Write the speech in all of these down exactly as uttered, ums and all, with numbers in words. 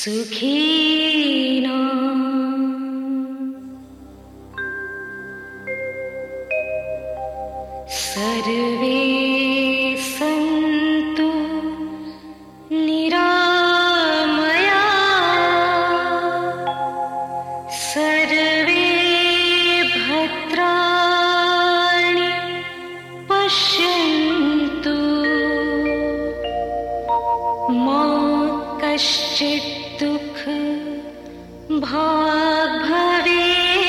सुखिनो सर्वे सन्तु निरामया सर्वे भद्राणि पश्यन्तु मा कश्चित् दुःख भाग् भवेत्।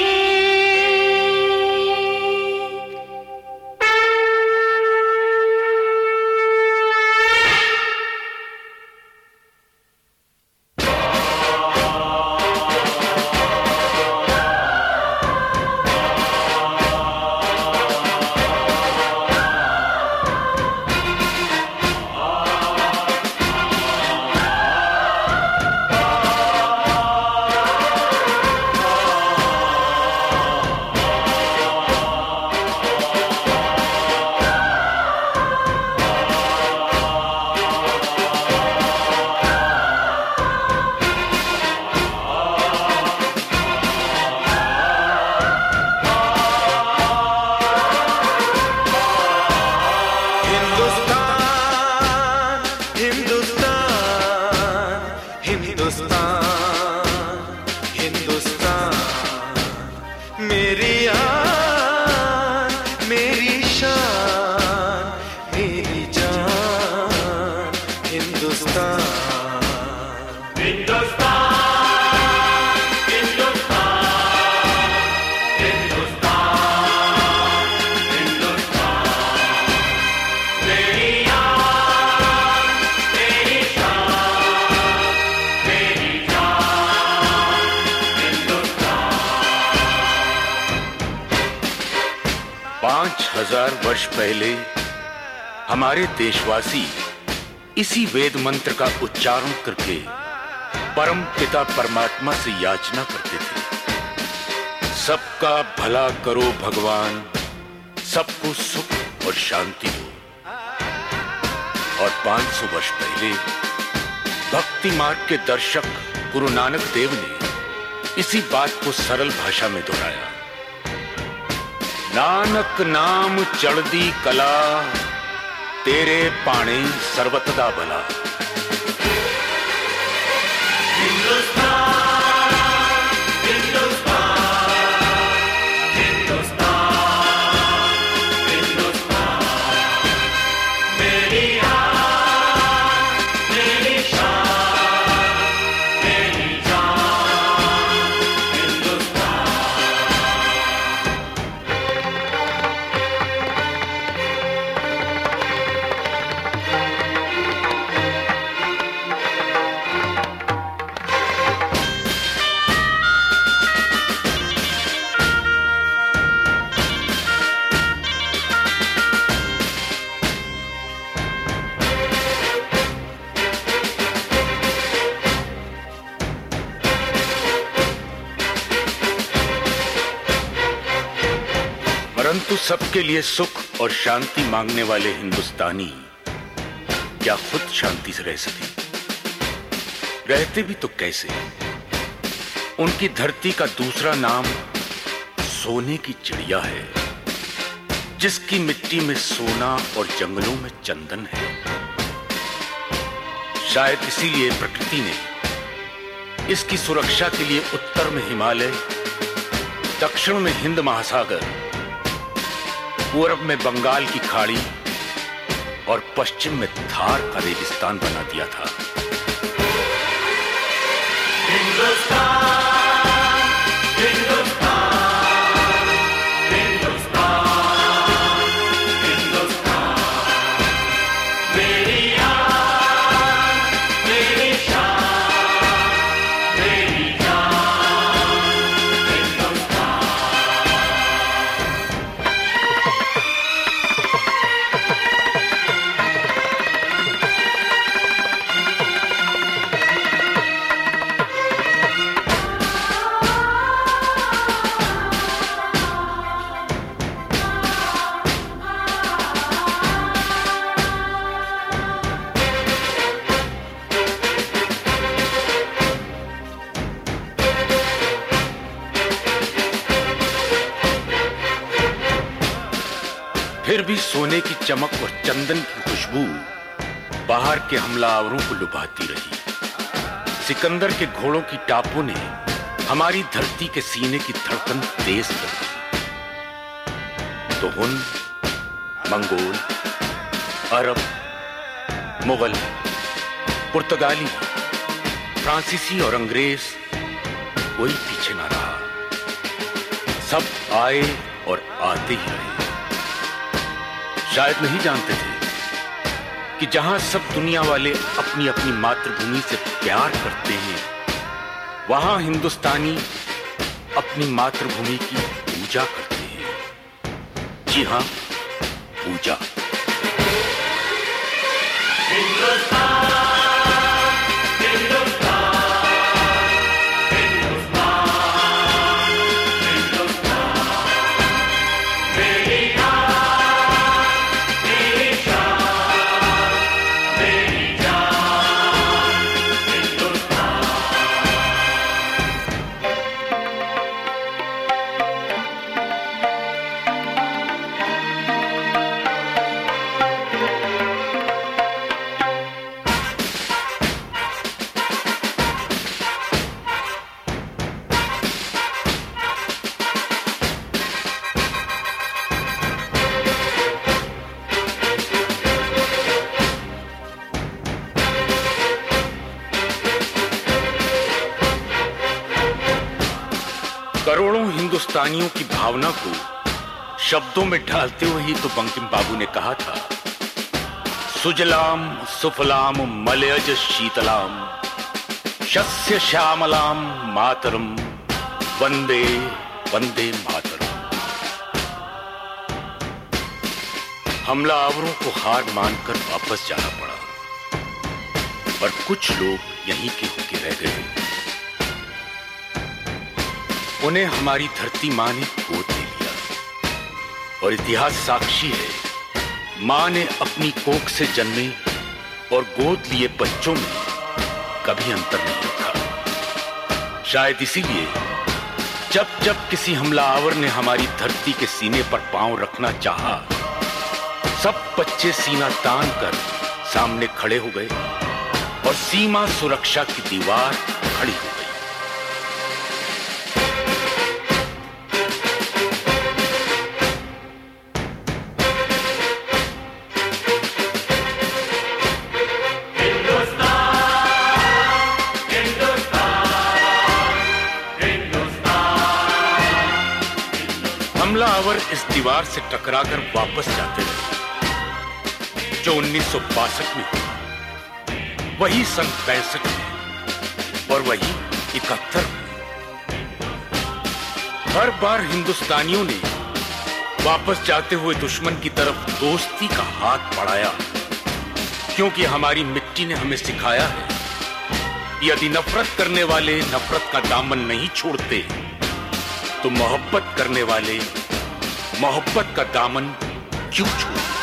पांच हजार वर्ष पहले हमारे देशवासी इसी वेद मंत्र का उच्चारण करके परम पिता परमात्मा से याचना करते थे, सबका भला करो भगवान, सबको सुख और शांति दो। और पांच सौ वर्ष पहले भक्ति मार्ग के दर्शक गुरु नानक देव ने इसी बात को सरल भाषा में दोहराया। नानक नाम चढ़दी कला, तेरे पाणे सर्वतदा भला। परंतु सबके लिए सुख और शांति मांगने वाले हिंदुस्तानी क्या खुद शांति से रह सके? रहते भी तो कैसे? उनकी धरती का दूसरा नाम सोने की चिड़िया है, जिसकी मिट्टी में सोना और जंगलों में चंदन है। शायद इसीलिए प्रकृति ने इसकी सुरक्षा के लिए उत्तर में हिमालय, दक्षिण में हिंद महासागर, पूर्व में बंगाल की खाड़ी और पश्चिम में थार का रेगिस्तान बना दिया था। हिंदुस्तान, हिंदुस्तान, हिंदुस्तान, हिंदुस्तान, मेरी आन, मेरी शान, मेरी जान, हिंदुस्तान। फिर भी सोने की चमक और चंदन की खुशबू बाहर के हमलावरों को लुभाती रही। सिकंदर के घोड़ों की टापों ने हमारी धरती के सीने की धड़कन तेज कर दी। तो हुन, मंगोल, अरब, मुगल, पुर्तगाली, फ्रांसीसी और अंग्रेज कोई पीछे ना रहा। सब आए और आते ही रहे। शायद नहीं जानते थे कि जहां सब दुनिया वाले अपनी अपनी मातृभूमि से प्यार करते हैं, वहां हिंदुस्तानी अपनी मातृभूमि की पूजा करते हैं। जी हां, पूजा। करोड़ों हिंदुस्तानियों की भावना को शब्दों में ढालते हुए ही तो बंकिम बाबू ने कहा था, सुजलाम सुफलाम मलयज शीतलाम शस्य श्यामलाम मातरम वंदे वंदे मातरम। हमलावरों को हार मानकर वापस जाना पड़ा, पर कुछ लोग यहीं के होके रह गए। उन्हें हमारी धरती मां ने गोद ले लिया, और इतिहास साक्षी है, मां ने अपनी कोख से जन्मे और गोद लिए बच्चों में कभी अंतर नहीं रखा। शायद इसीलिए जब जब किसी हमलावर ने हमारी धरती के सीने पर पांव रखना चाहा, सब बच्चे सीना तान कर सामने खड़े हो गए और सीमा सुरक्षा की दीवार खड़ी हो गई। हमलावर इस दीवार से टकराकर वापस जाते रहे, जो उन्नीस सौ बासठ में हुआ, वही सन पैंसठ में और वही इकहत्तर में। हर बार हिंदुस्तानियों ने वापस जाते हुए दुश्मन की तरफ दोस्ती का हाथ बढ़ाया, क्योंकि हमारी मिट्टी ने हमें सिखाया है, यदि नफरत करने वाले नफरत का दामन नहीं छोड़ते, तो मोहब्बत करने वाले मोहब्बत का दामन क्यों छोड़ते।